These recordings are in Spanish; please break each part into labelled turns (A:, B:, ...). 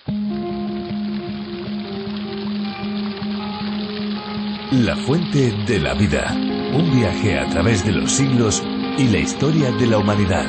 A: La fuente de la vida. Un viaje a través de los siglos y la historia de la humanidad.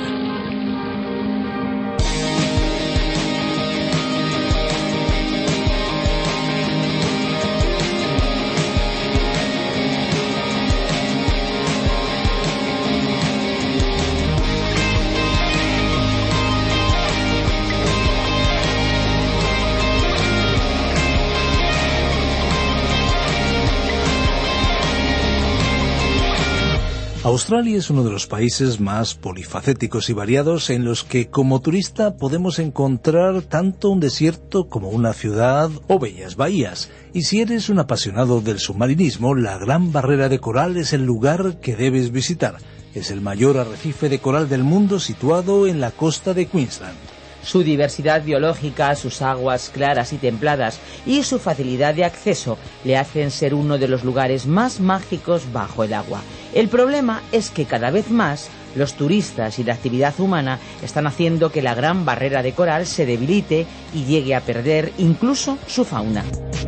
B: Australia es uno de los países más polifacéticos y variados en los que como turista podemos encontrar tanto un desierto como una ciudad o bellas bahías. Y si eres un apasionado del submarinismo, la Gran Barrera de Coral es el lugar que debes visitar. Es el mayor arrecife de coral del mundo situado en la costa de Queensland.
C: Su diversidad biológica, sus aguas claras y templadas y su facilidad de acceso le hacen ser uno de los lugares más mágicos bajo el agua. El problema es que cada vez más los turistas y la actividad humana están haciendo que la Gran Barrera de Coral se debilite y llegue a perder incluso su fauna.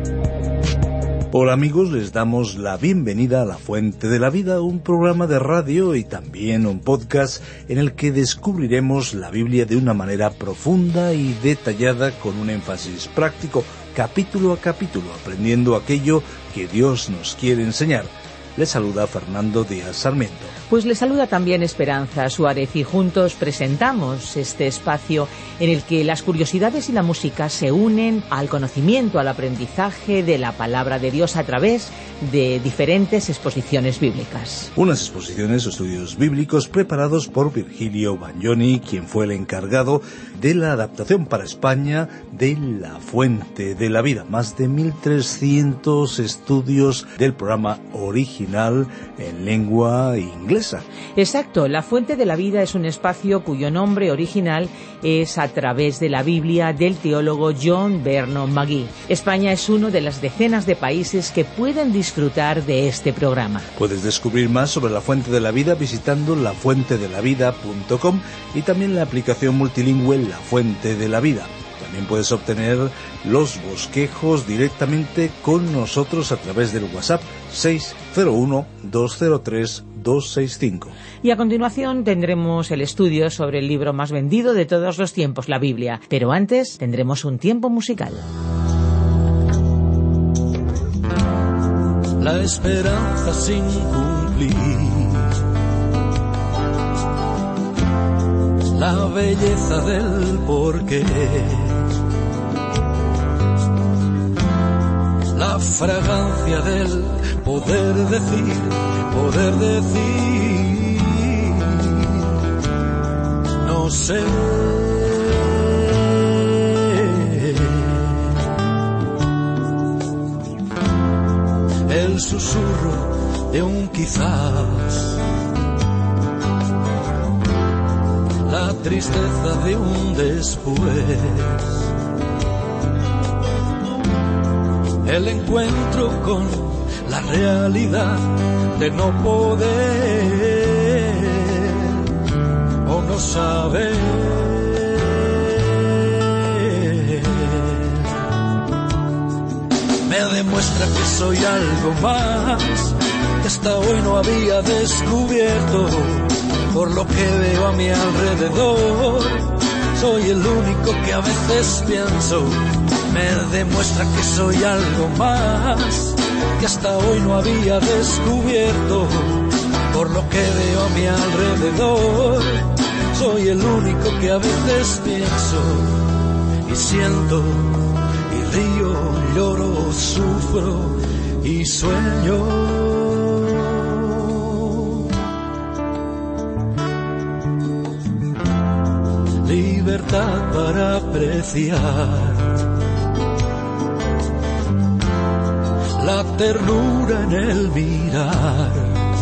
B: Hola amigos, les damos la bienvenida a La Fuente de la Vida, un programa de radio y también un podcast en el que descubriremos la Biblia de una manera profunda y detallada con un énfasis práctico, capítulo a capítulo, aprendiendo aquello que Dios nos quiere enseñar. Les saluda Fernando Díaz Sarmiento.
C: Pues les saluda también Esperanza Suárez y juntos presentamos este espacio en el que las curiosidades y la música se unen al conocimiento, al aprendizaje de la palabra de Dios a través de diferentes exposiciones bíblicas.
B: Unas exposiciones o estudios bíblicos preparados por Virgilio Bagnoni, quien fue el encargado de la adaptación para España de La Fuente de la Vida. Más de 1.300 estudios del programa original en lengua inglesa.
C: Exacto, La Fuente de la Vida es un espacio cuyo nombre original es a través de la Biblia del teólogo John Vernon McGee. España es uno de las decenas de países que pueden disfrutar de este programa.
B: Puedes descubrir más sobre La Fuente de la Vida visitando lafuentedelavida.com y también la aplicación multilingüe La Fuente de la Vida. También puedes obtener los bosquejos directamente con nosotros a través del WhatsApp 601-203-265.
C: Y a continuación tendremos el estudio sobre el libro más vendido de todos los tiempos, la Biblia. Pero antes tendremos un tiempo musical.
D: La esperanza sin cumplir, la belleza del porqué, la fragancia del poder decir, no sé. El susurro de un quizás, la tristeza de un después, el encuentro con la realidad de no poder o no saber. Me demuestra que soy algo más que hasta hoy no había descubierto. Por lo que veo a mi alrededor, soy el único que a veces pienso. Me demuestra que soy algo más que hasta hoy no había descubierto. Por lo que veo a mi alrededor, soy el único que a veces pienso y siento y río, lloro, sufro y sueño. Libertad para apreciar la ternura en el mirar,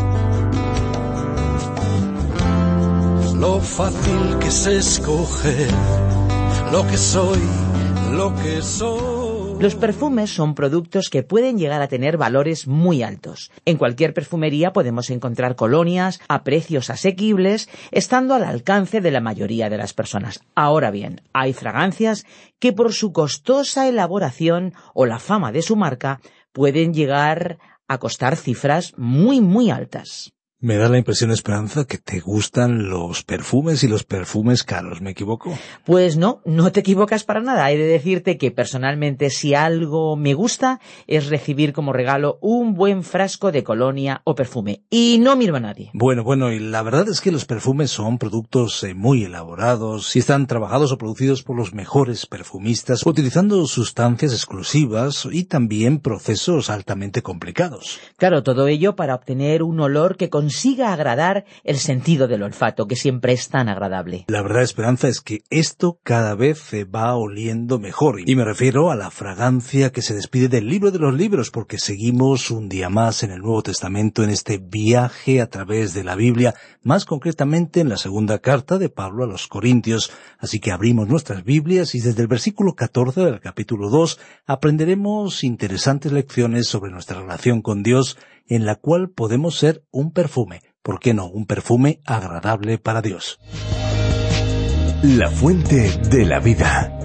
D: lo fácil que es escoger lo que soy, lo que soy.
C: Los perfumes son productos que pueden llegar a tener valores muy altos. En cualquier perfumería podemos encontrar colonias a precios asequibles, estando al alcance de la mayoría de las personas. Ahora bien, hay fragancias que por su costosa elaboración o la fama de su marca pueden llegar a costar cifras muy, muy altas.
B: Me da la impresión, Esperanza, que te gustan los perfumes y los perfumes caros. ¿Me equivoco?
C: Pues no te equivocas para nada. He de decirte que personalmente si algo me gusta es recibir como regalo un buen frasco de colonia o perfume. Y no miro a nadie.
B: Bueno, y la verdad es que los perfumes son productos muy elaborados y están trabajados o producidos por los mejores perfumistas, utilizando sustancias exclusivas y también procesos altamente complicados.
C: Claro, todo ello para obtener un olor que consiga agradar el sentido del olfato, que siempre es tan agradable.
B: La verdad, Esperanza, es que esto cada vez se va oliendo mejor. Y me refiero a la fragancia que se despide del libro de los libros, porque seguimos un día más en el Nuevo Testamento en este viaje a través de la Biblia, más concretamente en la segunda carta de Pablo a los Corintios. Así que abrimos nuestras Biblias y desde el versículo 14 del capítulo 2 aprenderemos interesantes lecciones sobre nuestra relación con Dios, en la cual podemos ser un perfume, ¿por qué no? Un perfume agradable para Dios.
A: La fuente de la vida.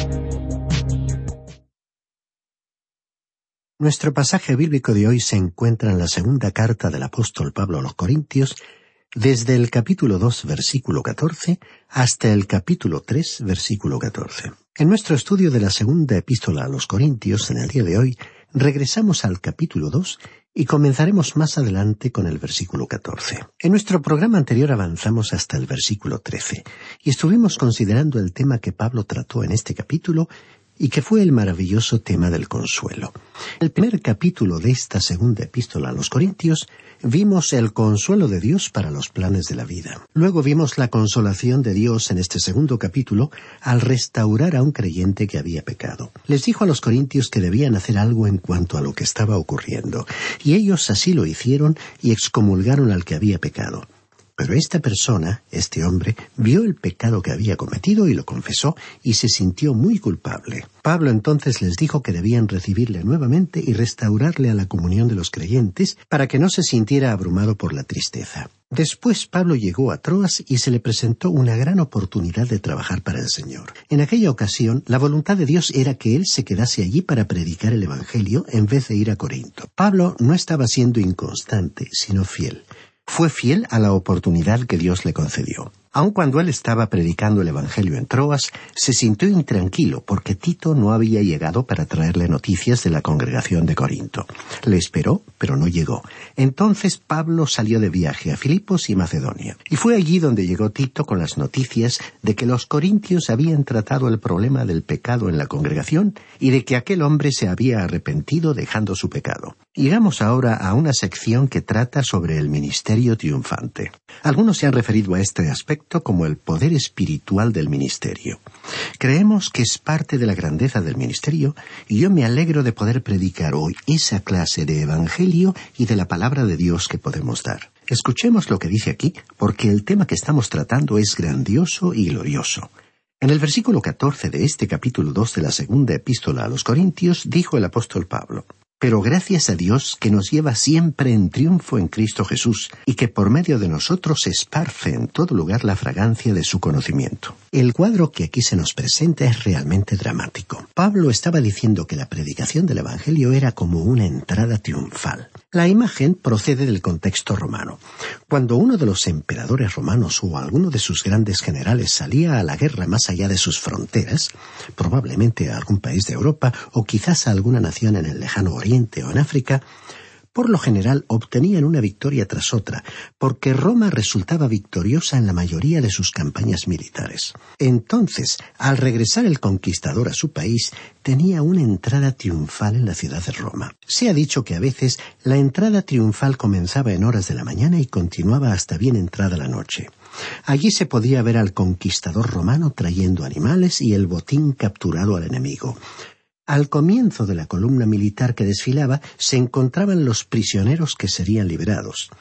E: Nuestro pasaje bíblico de hoy se encuentra en la segunda carta del apóstol Pablo a los Corintios, desde el capítulo 2, versículo 14, hasta el capítulo 3, versículo 14. En nuestro estudio de la segunda epístola a los Corintios, en el día de hoy, regresamos al capítulo 2 y comenzaremos más adelante con el versículo 14. En nuestro programa anterior avanzamos hasta el versículo 13 y estuvimos considerando el tema que Pablo trató en este capítulo y que fue el maravilloso tema del consuelo. En el primer capítulo de esta segunda epístola a los Corintios vimos el consuelo de Dios para los planes de la vida. Luego vimos la consolación de Dios en este segundo capítulo al restaurar a un creyente que había pecado. Les dijo a los corintios que debían hacer algo en cuanto a lo que estaba ocurriendo, y ellos así lo hicieron y excomulgaron al que había pecado. Pero esta persona, este hombre, vio el pecado que había cometido y lo confesó y se sintió muy culpable. Pablo entonces les dijo que debían recibirle nuevamente y restaurarle a la comunión de los creyentes para que no se sintiera abrumado por la tristeza. Después Pablo llegó a Troas y se le presentó una gran oportunidad de trabajar para el Señor. En aquella ocasión, la voluntad de Dios era que él se quedase allí para predicar el Evangelio en vez de ir a Corinto. Pablo no estaba siendo inconstante, sino fiel. Fue fiel a la oportunidad que Dios le concedió. Aun cuando él estaba predicando el Evangelio en Troas, se sintió intranquilo porque Tito no había llegado para traerle noticias de la congregación de Corinto. Le esperó, pero no llegó. Entonces Pablo salió de viaje a Filipos y Macedonia. Y fue allí donde llegó Tito con las noticias de que los corintios habían tratado el problema del pecado en la congregación y de que aquel hombre se había arrepentido dejando su pecado. Llegamos ahora a una sección que trata sobre el ministerio triunfante. Algunos se han referido a este aspecto como el poder espiritual del ministerio. Creemos que es parte de la grandeza del ministerio y yo me alegro de poder predicar hoy esa clase de evangelio y de la palabra de Dios que podemos dar. Escuchemos lo que dice aquí, porque el tema que estamos tratando es grandioso y glorioso. En el versículo 14 de este capítulo 2 de la segunda epístola a los Corintios, dijo el apóstol Pablo: Pero gracias a Dios que nos lleva siempre en triunfo en Cristo Jesús y que por medio de nosotros esparce en todo lugar la fragancia de su conocimiento. El cuadro que aquí se nos presenta es realmente dramático. Pablo estaba diciendo que la predicación del Evangelio era como una entrada triunfal. La imagen procede del contexto romano. Cuando uno de los emperadores romanos o alguno de sus grandes generales salía a la guerra más allá de sus fronteras, probablemente a algún país de Europa o quizás a alguna nación en el lejano Oriente o en África, por lo general obtenían una victoria tras otra, porque Roma resultaba victoriosa en la mayoría de sus campañas militares. Entonces, al regresar el conquistador a su país, tenía una entrada triunfal en la ciudad de Roma. Se ha dicho que a veces la entrada triunfal comenzaba en horas de la mañana y continuaba hasta bien entrada la noche. Allí se podía ver al conquistador romano trayendo animales y el botín capturado al enemigo. Al comienzo de la columna militar que desfilaba se encontraban los prisioneros que serían liberados.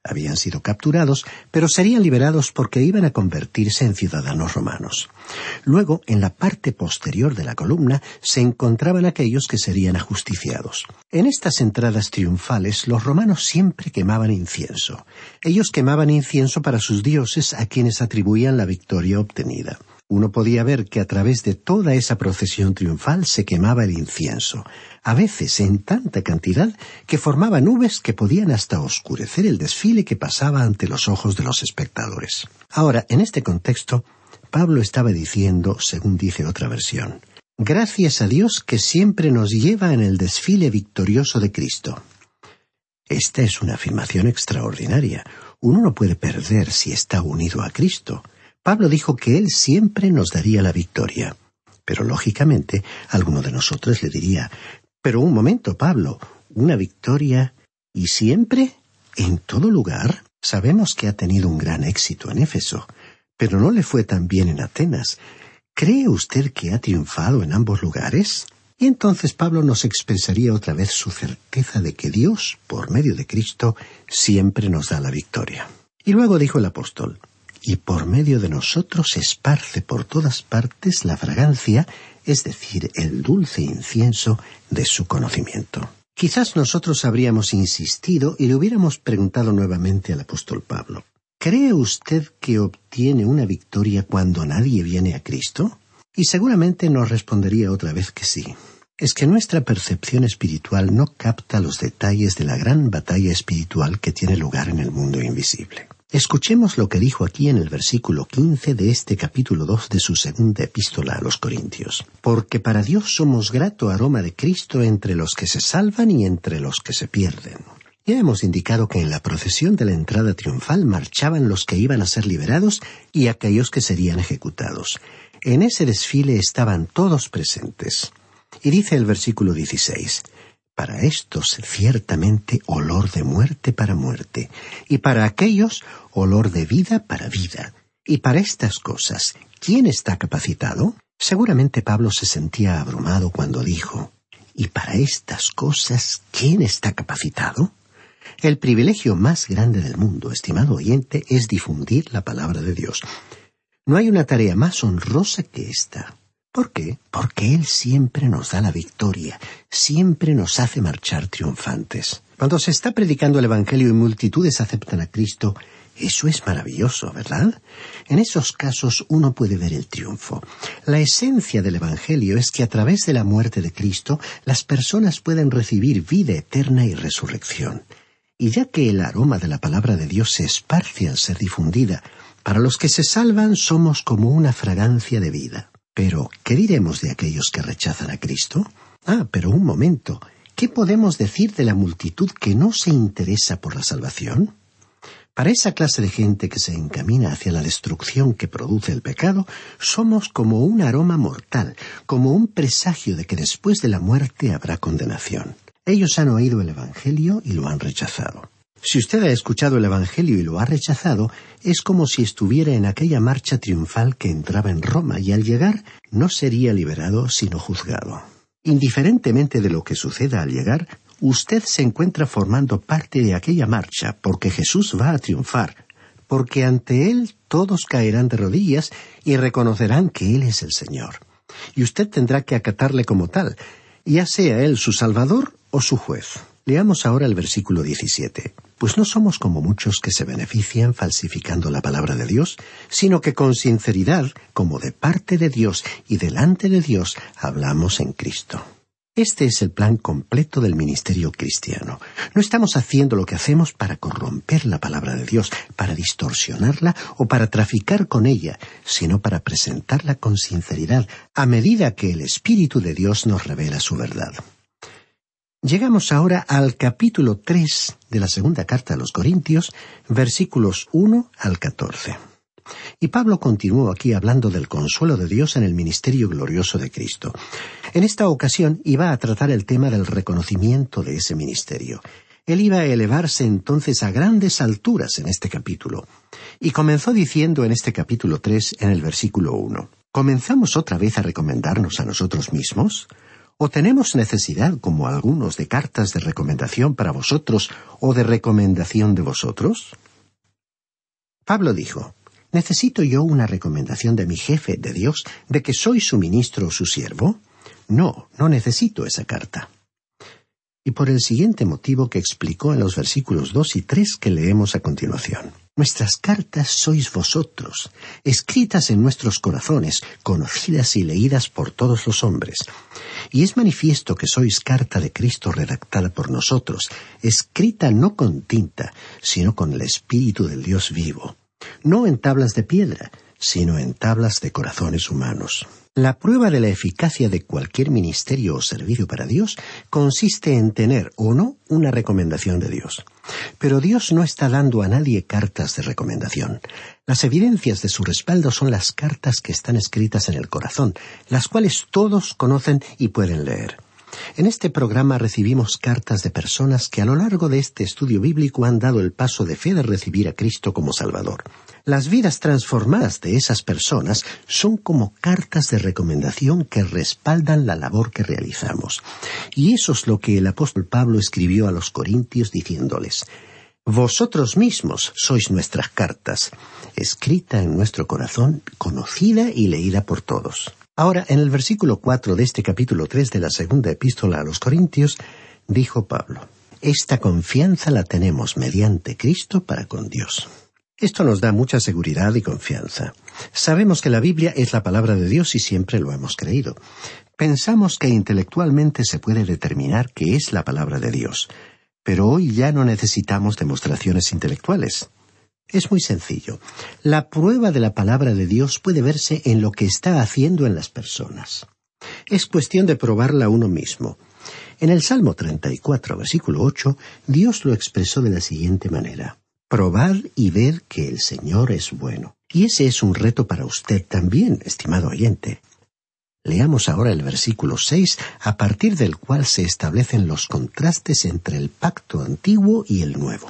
E: Habían sido capturados, pero serían liberados porque iban a convertirse en ciudadanos romanos. Luego, en la parte posterior de la columna, se encontraban aquellos que serían ajusticiados. En estas entradas triunfales, los romanos siempre quemaban incienso. Ellos quemaban incienso para sus dioses, a quienes atribuían la victoria obtenida. Uno podía ver que a través de toda esa procesión triunfal se quemaba el incienso, a veces en tanta cantidad que formaba nubes que podían hasta oscurecer el desfile que pasaba ante los ojos de los espectadores. Ahora, en este contexto, Pablo estaba diciendo, según dice otra versión, «Gracias a Dios que siempre nos lleva en el desfile victorioso de Cristo». Esta es una afirmación extraordinaria. Uno no puede perder si está unido a Cristo. Pablo dijo que Él siempre nos daría la victoria. Pero lógicamente, alguno de nosotros le diría, «Pero un momento, Pablo, ¿una victoria y siempre? ¿En todo lugar?» Sabemos que ha tenido un gran éxito en Éfeso, pero no le fue tan bien en Atenas. ¿Cree usted que ha triunfado en ambos lugares? Y entonces Pablo nos expresaría otra vez su certeza de que Dios, por medio de Cristo, siempre nos da la victoria. Y luego dijo el apóstol, «Y por medio de nosotros esparce por todas partes la fragancia, es decir, el dulce incienso de su conocimiento». Quizás nosotros habríamos insistido y le hubiéramos preguntado nuevamente al apóstol Pablo, ¿cree usted que obtiene una victoria cuando nadie viene a Cristo? Y seguramente nos respondería otra vez que sí. Es que nuestra percepción espiritual no capta los detalles de la gran batalla espiritual que tiene lugar en el mundo invisible. Escuchemos lo que dijo aquí en el versículo 15 de este capítulo 2 de su segunda epístola a los Corintios. «Porque para Dios somos grato aroma de Cristo entre los que se salvan y entre los que se pierden». Ya hemos indicado que en la procesión de la entrada triunfal marchaban los que iban a ser liberados y aquellos que serían ejecutados. En ese desfile estaban todos presentes. Y dice el versículo 16, «Para estos ciertamente olor de muerte para muerte, y para aquellos olor de vida para vida. Y para estas cosas, ¿quién está capacitado?». Seguramente Pablo se sentía abrumado cuando dijo, «¿Y para estas cosas, quién está capacitado?». El privilegio más grande del mundo, estimado oyente, es difundir la palabra de Dios. No hay una tarea más honrosa que esta. ¿Por qué? Porque Él siempre nos da la victoria, siempre nos hace marchar triunfantes. Cuando se está predicando el Evangelio y multitudes aceptan a Cristo, eso es maravilloso, ¿verdad? En esos casos uno puede ver el triunfo. La esencia del Evangelio es que a través de la muerte de Cristo, las personas pueden recibir vida eterna y resurrección. Y ya que el aroma de la palabra de Dios se esparce al ser difundida, para los que se salvan somos como una fragancia de vida. Pero, ¿qué diremos de aquellos que rechazan a Cristo? Pero un momento. ¿Qué podemos decir de la multitud que no se interesa por la salvación? Para esa clase de gente que se encamina hacia la destrucción que produce el pecado, somos como un aroma mortal, como un presagio de que después de la muerte habrá condenación. Ellos han oído el Evangelio y lo han rechazado. Si usted ha escuchado el Evangelio y lo ha rechazado, es como si estuviera en aquella marcha triunfal que entraba en Roma y al llegar no sería liberado sino juzgado. Indiferentemente de lo que suceda al llegar, usted se encuentra formando parte de aquella marcha porque Jesús va a triunfar, porque ante Él todos caerán de rodillas y reconocerán que Él es el Señor. Y usted tendrá que acatarle como tal, ya sea Él su Salvador o su juez. Leamos ahora el versículo 17. «Pues no somos como muchos que se benefician falsificando la palabra de Dios, sino que con sinceridad, como de parte de Dios y delante de Dios, hablamos en Cristo». Este es el plan completo del ministerio cristiano. No estamos haciendo lo que hacemos para corromper la palabra de Dios, para distorsionarla o para traficar con ella, sino para presentarla con sinceridad, a medida que el Espíritu de Dios nos revela su verdad. Llegamos ahora al capítulo 3 de la segunda carta a los Corintios, versículos 1 al 14. Y Pablo continuó aquí hablando del consuelo de Dios en el ministerio glorioso de Cristo. En esta ocasión iba a tratar el tema del reconocimiento de ese ministerio. Él iba a elevarse entonces a grandes alturas en este capítulo. Y comenzó diciendo en este capítulo 3, en el versículo 1, ¿comenzamos otra vez a recomendarnos a nosotros mismos? ¿O tenemos necesidad, como algunos, de cartas de recomendación para vosotros o de recomendación de vosotros? Pablo dijo: ¿necesito yo una recomendación de mi jefe, de Dios, de que soy su ministro o su siervo? No, no necesito esa carta. Y por el siguiente motivo que explicó en los versículos 2 y 3 que leemos a continuación. Nuestras cartas sois vosotros, escritas en nuestros corazones, conocidas y leídas por todos los hombres. Y es manifiesto que sois carta de Cristo redactada por nosotros, escrita no con tinta, sino con el Espíritu del Dios vivo, no en tablas de piedra, sino en tablas de corazones humanos. La prueba de la eficacia de cualquier ministerio o servicio para Dios consiste en tener o no una recomendación de Dios. Pero Dios no está dando a nadie cartas de recomendación. Las evidencias de su respaldo son las cartas que están escritas en el corazón, las cuales todos conocen y pueden leer. En este programa recibimos cartas de personas que a lo largo de este estudio bíblico han dado el paso de fe de recibir a Cristo como Salvador. Las vidas transformadas de esas personas son como cartas de recomendación que respaldan la labor que realizamos. Y eso es lo que el apóstol Pablo escribió a los Corintios diciéndoles: vosotros mismos sois nuestras cartas, escrita en nuestro corazón, conocida y leída por todos. Ahora, en el versículo 4 de este capítulo 3 de la segunda epístola a los Corintios, dijo Pablo: esta confianza la tenemos mediante Cristo para con Dios. Esto nos da mucha seguridad y confianza. Sabemos que la Biblia es la palabra de Dios y siempre lo hemos creído. Pensamos que intelectualmente se puede determinar que es la palabra de Dios, pero hoy ya no necesitamos demostraciones intelectuales. Es muy sencillo. La prueba de la palabra de Dios puede verse en lo que está haciendo en las personas. Es cuestión de probarla uno mismo. En el Salmo 34, versículo 8, Dios lo expresó de la siguiente manera: probad y ved que el Señor es bueno. Y ese es un reto para usted también, estimado oyente. Leamos ahora el versículo 6, a partir del cual se establecen los contrastes entre el pacto antiguo y el nuevo.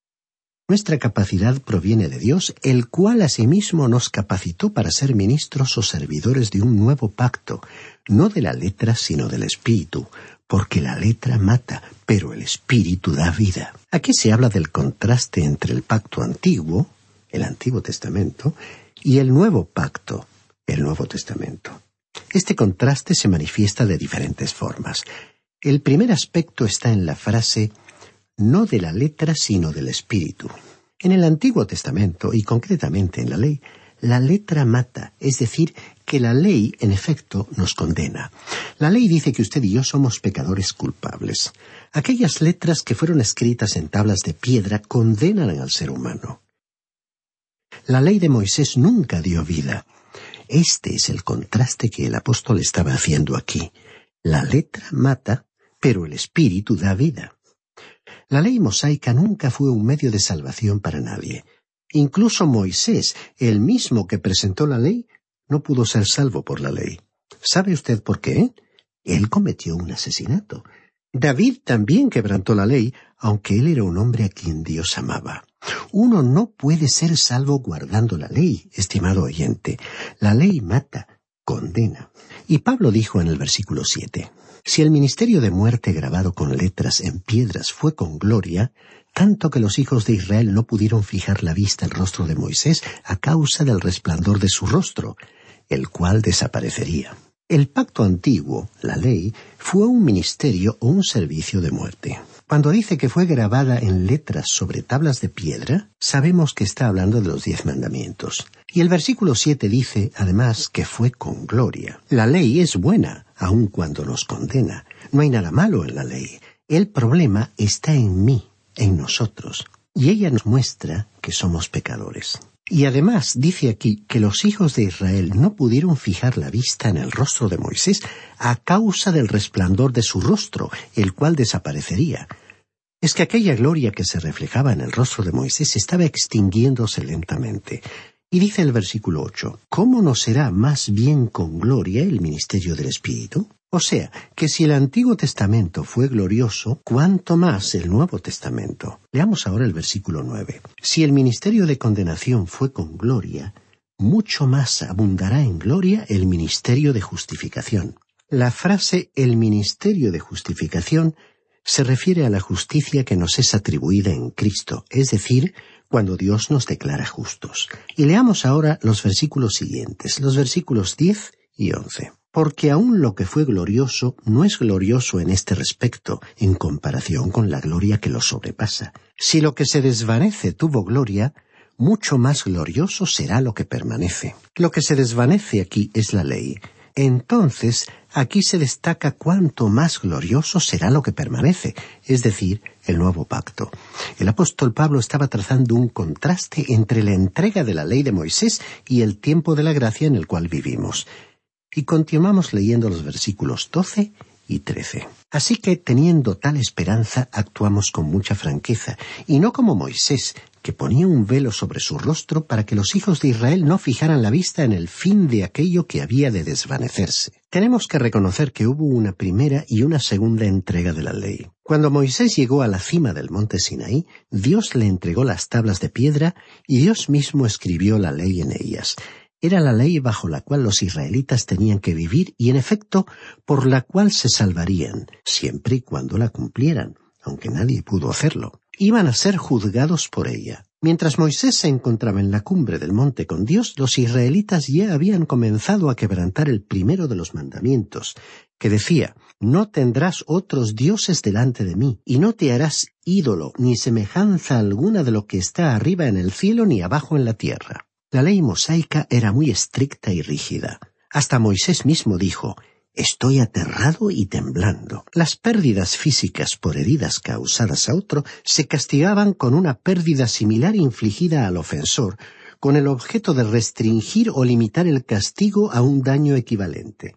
E: Nuestra capacidad proviene de Dios, el cual asimismo nos capacitó para ser ministros o servidores de un nuevo pacto, no de la letra sino del Espíritu, porque la letra mata, pero el Espíritu da vida. Aquí se habla del contraste entre el pacto antiguo, el Antiguo Testamento, y el nuevo pacto, el Nuevo Testamento. Este contraste se manifiesta de diferentes formas. El primer aspecto está en la frase no de la letra sino del Espíritu. En el Antiguo Testamento, y concretamente en la ley, la letra mata, es decir, que la ley, en efecto, nos condena. La ley dice que usted y yo somos pecadores culpables. Aquellas letras que fueron escritas en tablas de piedra condenan al ser humano. La ley de Moisés nunca dio vida. Este es el contraste que el apóstol estaba haciendo aquí. La letra mata, pero el Espíritu da vida. La ley mosaica nunca fue un medio de salvación para nadie. Incluso Moisés, el mismo que presentó la ley, no pudo ser salvo por la ley. ¿Sabe usted por qué? Él cometió un asesinato. David también quebrantó la ley, aunque él era un hombre a quien Dios amaba. Uno no puede ser salvo guardando la ley, estimado oyente. La ley mata, condena. Y Pablo dijo en el versículo 7, si el ministerio de muerte grabado con letras en piedras fue con gloria, tanto que los hijos de Israel no pudieron fijar la vista al rostro de Moisés a causa del resplandor de su rostro, el cual desaparecería. El pacto antiguo, la ley, fue un ministerio o un servicio de muerte. Cuando dice que fue grabada en letras sobre tablas de piedra, sabemos que está hablando de los 10 mandamientos. Y el versículo 7 dice, además, que fue con gloria. La ley es buena, aun cuando nos condena. No hay nada malo en la ley. El problema está en mí, en nosotros. Y ella nos muestra que somos pecadores. Y además dice aquí que los hijos de Israel no pudieron fijar la vista en el rostro de Moisés a causa del resplandor de su rostro, el cual desaparecería. Es que aquella gloria que se reflejaba en el rostro de Moisés estaba extinguiéndose lentamente. Y dice el versículo 8, ¿cómo no será más bien con gloria el ministerio del Espíritu? O sea, que si el Antiguo Testamento fue glorioso, ¿cuánto más el Nuevo Testamento? Leamos ahora el versículo 9. Si el ministerio de condenación fue con gloria, mucho más abundará en gloria el ministerio de justificación. La frase «el ministerio de justificación» se refiere a la justicia que nos es atribuida en Cristo, es decir, cuando Dios nos declara justos. Y leamos ahora los versículos siguientes, los versículos 10 y 11. Porque aún lo que fue glorioso no es glorioso en este respecto, en comparación con la gloria que lo sobrepasa. Si lo que se desvanece tuvo gloria, mucho más glorioso será lo que permanece. Lo que se desvanece aquí es la ley. Entonces, aquí se destaca cuánto más glorioso será lo que permanece, es decir, el nuevo pacto. El apóstol Pablo estaba trazando un contraste entre la entrega de la ley de Moisés y el tiempo de la gracia en el cual vivimos. Y continuamos leyendo los versículos 12 y 13. Así que, teniendo tal esperanza, actuamos con mucha franqueza, y no como Moisés, que ponía un velo sobre su rostro para que los hijos de Israel no fijaran la vista en el fin de aquello que había de desvanecerse. Tenemos que reconocer que hubo una primera y una segunda entrega de la ley. Cuando Moisés llegó a la cima del monte Sinaí, Dios le entregó las tablas de piedra y Dios mismo escribió la ley en ellas. Era la ley bajo la cual los israelitas tenían que vivir y, en efecto, por la cual se salvarían, siempre y cuando la cumplieran, aunque nadie pudo hacerlo. Iban a ser juzgados por ella. Mientras Moisés se encontraba en la cumbre del monte con Dios, los israelitas ya habían comenzado a quebrantar el primero de los mandamientos, que decía: «No tendrás otros dioses delante de mí, y no te harás ídolo, ni semejanza alguna de lo que está arriba en el cielo ni abajo en la tierra». La ley mosaica era muy estricta y rígida. Hasta Moisés mismo dijo: «Estoy aterrado y temblando». Las pérdidas físicas por heridas causadas a otro se castigaban con una pérdida similar infligida al ofensor, con el objeto de restringir o limitar el castigo a un daño equivalente.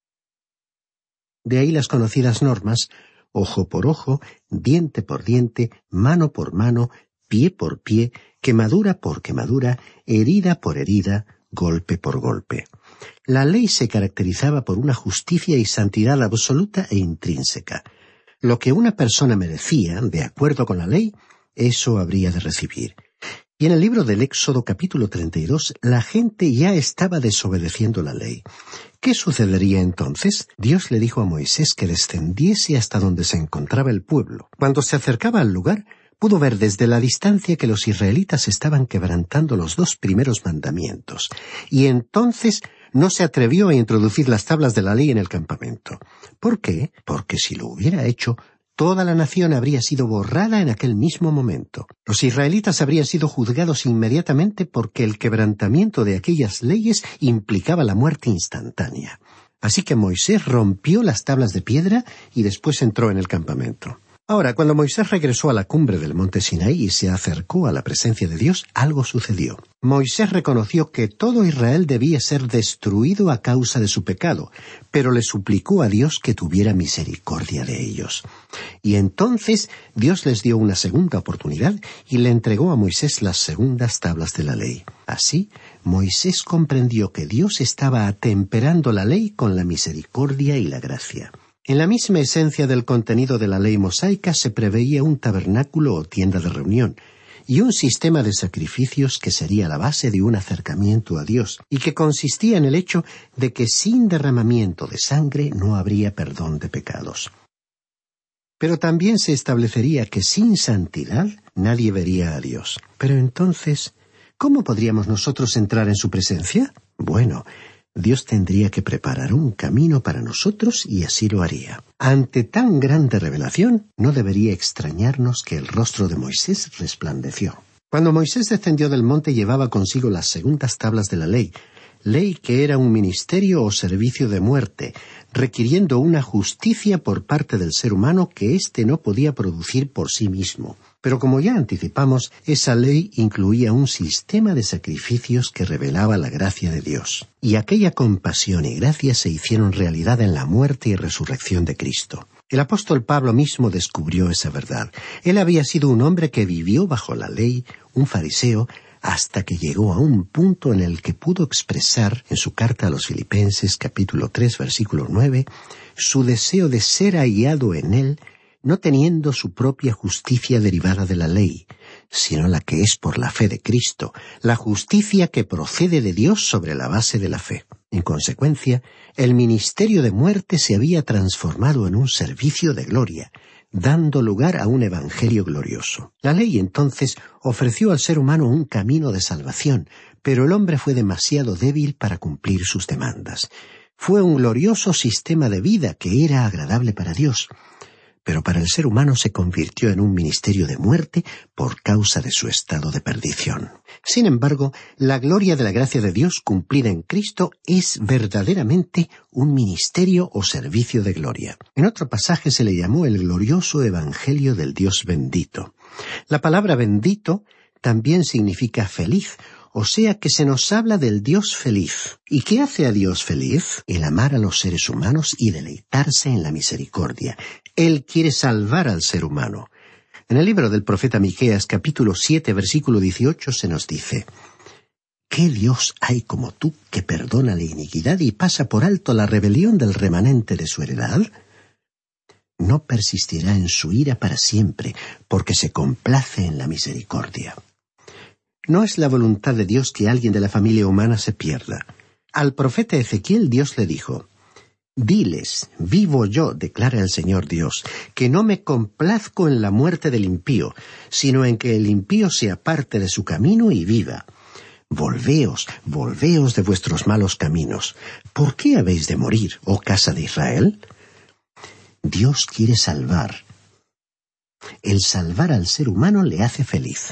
E: De ahí las conocidas normas: ojo por ojo, diente por diente, mano por mano, pie por pie, quemadura por quemadura, herida por herida, golpe por golpe. La ley se caracterizaba por una justicia y santidad absoluta e intrínseca. Lo que una persona merecía, de acuerdo con la ley, eso habría de recibir. Y en el libro del Éxodo capítulo 32, la gente ya estaba desobedeciendo la ley. ¿Qué sucedería entonces? Dios le dijo a Moisés que descendiese hasta donde se encontraba el pueblo. Cuando se acercaba al lugar, pudo ver desde la distancia que los israelitas estaban quebrantando los 2 primeros mandamientos, y entonces no se atrevió a introducir las tablas de la ley en el campamento. ¿Por qué? Porque si lo hubiera hecho, toda la nación habría sido borrada en aquel mismo momento. Los israelitas habrían sido juzgados inmediatamente porque el quebrantamiento de aquellas leyes implicaba la muerte instantánea. Así que Moisés rompió las tablas de piedra y después entró en el campamento. Ahora, cuando Moisés regresó a la cumbre del monte Sinaí y se acercó a la presencia de Dios, algo sucedió. Moisés reconoció que todo Israel debía ser destruido a causa de su pecado, pero le suplicó a Dios que tuviera misericordia de ellos. Y entonces Dios les dio una segunda oportunidad y le entregó a Moisés las segundas tablas de la ley. Así, Moisés comprendió que Dios estaba atemperando la ley con la misericordia y la gracia. En la misma esencia del contenido de la ley mosaica se preveía un tabernáculo o tienda de reunión, y un sistema de sacrificios que sería la base de un acercamiento a Dios, y que consistía en el hecho de que sin derramamiento de sangre no habría perdón de pecados. Pero también se establecería que sin santidad nadie vería a Dios. Pero entonces, ¿cómo podríamos nosotros entrar en su presencia? Bueno, Dios tendría que preparar un camino para nosotros y así lo haría. Ante tan grande revelación, no debería extrañarnos que el rostro de Moisés resplandeció. Cuando Moisés descendió del monte llevaba consigo las segundas tablas de la ley que era un ministerio o servicio de muerte, requiriendo una justicia por parte del ser humano que éste no podía producir por sí mismo. Pero como ya anticipamos, esa ley incluía un sistema de sacrificios que revelaba la gracia de Dios. Y aquella compasión y gracia se hicieron realidad en la muerte y resurrección de Cristo. El apóstol Pablo mismo descubrió esa verdad. Él había sido un hombre que vivió bajo la ley, un fariseo, hasta que llegó a un punto en el que pudo expresar en su carta a los Filipenses capítulo 3 versículo 9 su deseo de ser hallado en él, no teniendo su propia justicia derivada de la ley, sino la que es por la fe de Cristo, la justicia que procede de Dios sobre la base de la fe. En consecuencia, el ministerio de muerte se había transformado en un servicio de gloria, dando lugar a un evangelio glorioso. La ley entonces ofreció al ser humano un camino de salvación, pero el hombre fue demasiado débil para cumplir sus demandas. Fue un glorioso sistema de vida que era agradable para Dios, pero para el ser humano se convirtió en un ministerio de muerte por causa de su estado de perdición. Sin embargo, la gloria de la gracia de Dios cumplida en Cristo es verdaderamente un ministerio o servicio de gloria. En otro pasaje se le llamó el glorioso evangelio del Dios bendito. La palabra bendito también significa feliz, o sea que se nos habla del Dios feliz. ¿Y qué hace a Dios feliz? El amar a los seres humanos y deleitarse en la misericordia. Él quiere salvar al ser humano. En el libro del profeta Miqueas, capítulo 7, versículo 18, se nos dice: ¿Qué Dios hay como tú que perdona la iniquidad y pasa por alto la rebelión del remanente de su heredad? No persistirá en su ira para siempre, porque se complace en la misericordia. No es la voluntad de Dios que alguien de la familia humana se pierda. Al profeta Ezequiel Dios le dijo: «Diles, vivo yo, declara el Señor Dios, que no me complazco en la muerte del impío, sino en que el impío se aparte de su camino y viva. Volveos, volveos de vuestros malos caminos. ¿Por qué habéis de morir, oh casa de Israel?» Dios quiere salvar. El salvar al ser humano le hace feliz.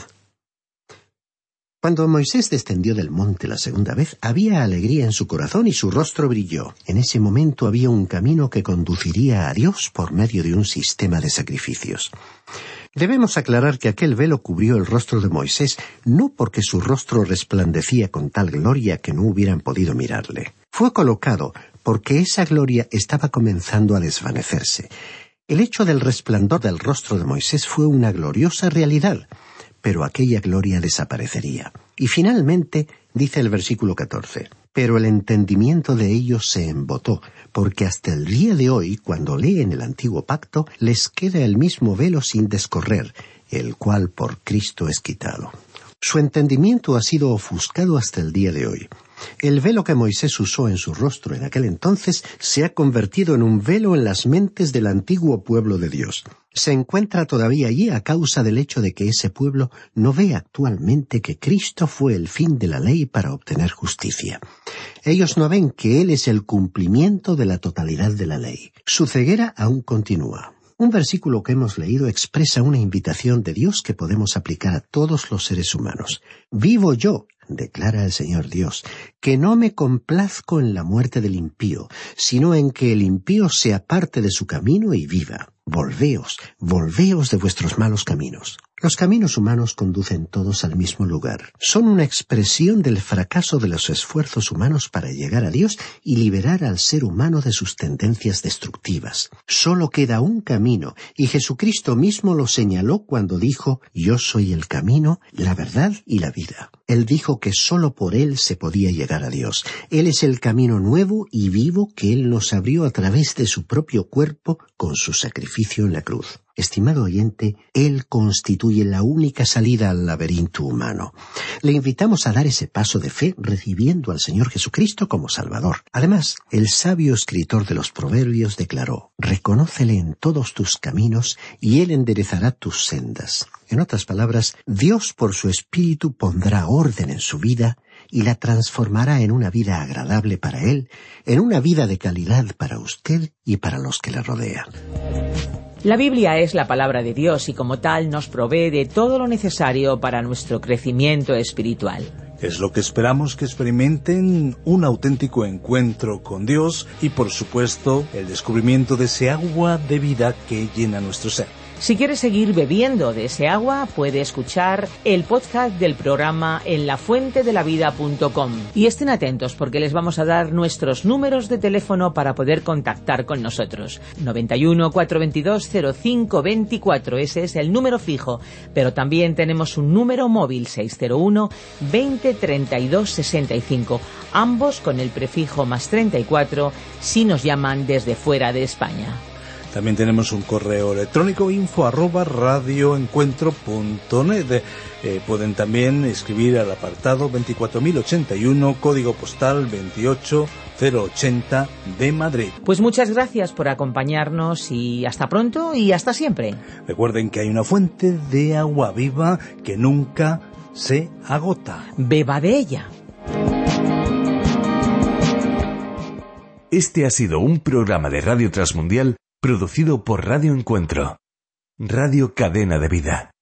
E: Cuando Moisés descendió del monte la segunda vez, había alegría en su corazón y su rostro brilló. En ese momento había un camino que conduciría a Dios por medio de un sistema de sacrificios. Debemos aclarar que aquel velo cubrió el rostro de Moisés no porque su rostro resplandecía con tal gloria que no hubieran podido mirarle. Fue colocado porque esa gloria estaba comenzando a desvanecerse. El hecho del resplandor del rostro de Moisés fue una gloriosa realidad, pero aquella gloria desaparecería. Y finalmente, dice el versículo 14, «Pero el entendimiento de ellos se embotó, porque hasta el día de hoy, cuando leen el antiguo pacto, les queda el mismo velo sin descorrer, el cual por Cristo es quitado». Su entendimiento ha sido ofuscado hasta el día de hoy. El velo que Moisés usó en su rostro en aquel entonces se ha convertido en un velo en las mentes del antiguo pueblo de Dios. Se encuentra todavía allí a causa del hecho de que ese pueblo no ve actualmente que Cristo fue el fin de la ley para obtener justicia. Ellos no ven que Él es el cumplimiento de la totalidad de la ley. Su ceguera aún continúa. Un versículo que hemos leído expresa una invitación de Dios que podemos aplicar a todos los seres humanos. «Vivo yo», declara el Señor Dios, «que no me complazco en la muerte del impío, sino en que el impío se aparte de su camino y viva. Volveos, volveos de vuestros malos caminos». Los caminos humanos conducen todos al mismo lugar. Son una expresión del fracaso de los esfuerzos humanos para llegar a Dios y liberar al ser humano de sus tendencias destructivas. Solo queda un camino, y Jesucristo mismo lo señaló cuando dijo: «Yo soy el camino, la verdad y la vida». Él dijo que solo por Él se podía llegar a Dios. Él es el camino nuevo y vivo que Él nos abrió a través de su propio cuerpo con su sacrificio en la cruz. Estimado oyente, Él constituye la única salida al laberinto humano. Le invitamos a dar ese paso de fe recibiendo al Señor Jesucristo como Salvador. Además, el sabio escritor de los Proverbios declaró: «Reconócele en todos tus caminos y Él enderezará tus sendas». En otras palabras, Dios por su Espíritu pondrá orden en su vida y la transformará en una vida agradable para Él, en una vida de calidad para usted y para los que le rodean.
C: La Biblia es la palabra de Dios y como tal nos provee de todo lo necesario para nuestro crecimiento espiritual.
B: Es lo que esperamos que experimenten un auténtico encuentro con Dios y, por supuesto, el descubrimiento de ese agua de vida que llena nuestro ser.
C: Si quieres seguir bebiendo de ese agua, puede escuchar el podcast del programa en lafuentedelavida.com. Y estén atentos porque les vamos a dar nuestros números de teléfono para poder contactar con nosotros. 91 422 0524, ese es el número fijo, pero también tenemos un número móvil 601 20 32 65, ambos con el prefijo +34 si nos llaman desde fuera de España.
B: También tenemos un correo electrónico info@radioencuentro.net. Pueden también escribir al apartado 24081, código postal 28080 de Madrid.
C: Pues muchas gracias por acompañarnos y hasta pronto y hasta siempre.
B: Recuerden que hay una fuente de agua viva que nunca se agota.
C: Beba de ella.
A: Este ha sido un programa de Radio Transmundial producido por Radio Encuentro, Radio Cadena de Vida.